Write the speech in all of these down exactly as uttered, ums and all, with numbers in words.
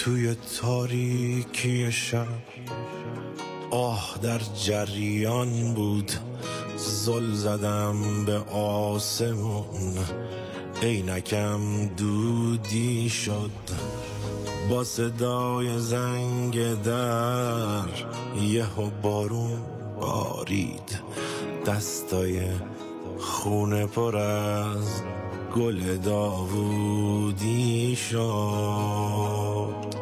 توی تاریکی شب آه در جریان بود، زل زدم به آسمون، عینکم دودی شد با صدای زنگ در، یهو بارون بارید، دستای خونه پر از گل داوودی شد.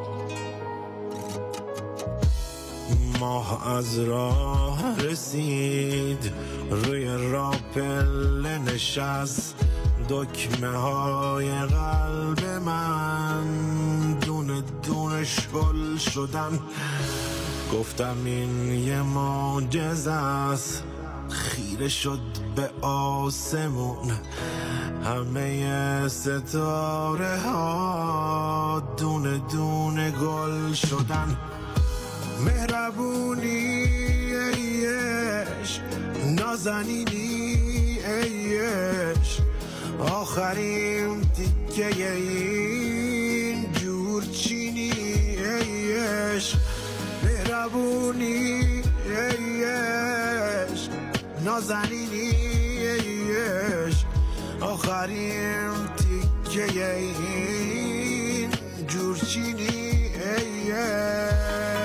ماه از راه رسید، روی راپل نشست، دکمه های قلب من دونه دونه شل شدن. گفتم این یه معجزه است، خیره شد به آسمون، همه ستاره ها دونه دونه گل شدن. مهربونی ای عشق، نازنینی ای عشق، آخرین تیکه این جورچینی ای عشق. مهربونی ای عشق، نازنینی ای عشق، آخرین تیکه این جورچینی ای عشق.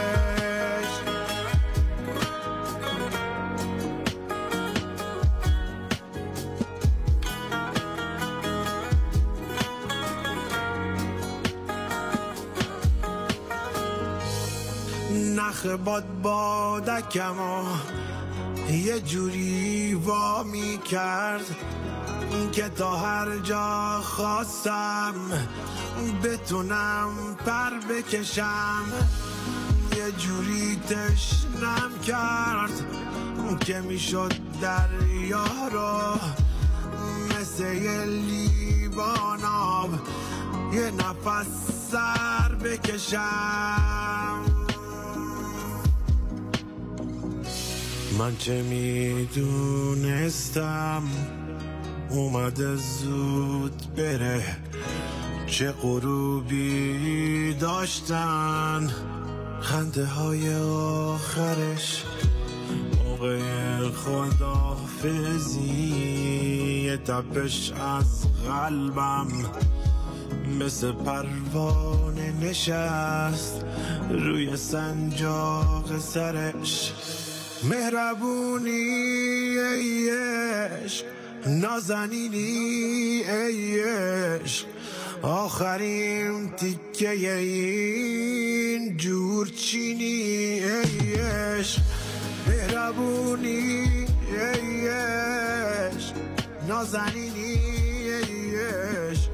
نخ باد بادکم و یه جوری وا می کرد که تا هر جا خواستم بتونم پر بکشم. یه جوری تشنم کرد که میشد دریا رو مثل یه لیوان آب یه نفس سر بکشم. من چه میدونستم اومده زود بره، چه غروبی داشتن خنده های آخرش، موقع خداحافظی یه تپش از قلبم مثل پروانه نشست روی سنجاق سرش. مهربونی ای عشق، نازنینی ای عشق، آخرین تیکه این جورچینی ای عشق. مهربونی ای عشق، نازنینی ای عشق،